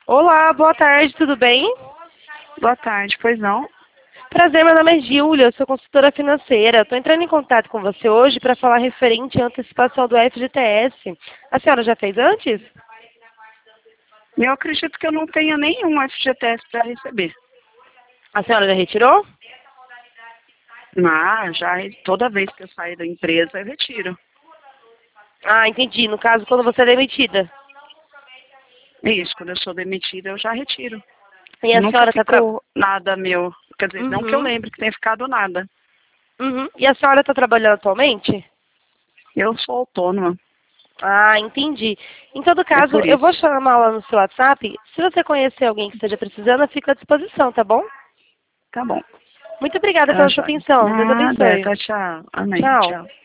Olá, boa tarde, tudo bem? Boa tarde, pois não? Prazer, meu nome é Júlia, eu sou consultora financeira. Estou entrando em contato com você hoje para falar referente à antecipação do FGTS. A senhora já fez antes? Eu acredito que eu não tenha nenhum FGTS para receber. A senhora já retirou? Mas já toda vez que eu saio da empresa, eu retiro. Ah, entendi. No caso, quando você é demitida. Isso, quando eu sou demitida, eu já retiro. E a Nunca senhora está ficou nada meu. Quer dizer, não que eu Uhum, lembre que tenha ficado nada. uhum. E a senhora está trabalhando atualmente? Eu sou autônoma, Ah, entendi. Em todo é caso, por eu vou isso. chamar lá no seu WhatsApp. Se você conhecer alguém que esteja precisando, eu fico à disposição, tá bom? Tá bom. Muito obrigada Tá, pela sua joia. atenção. Deus Nada, abençoe. tá, tchau. Amém, Tchau. tchau.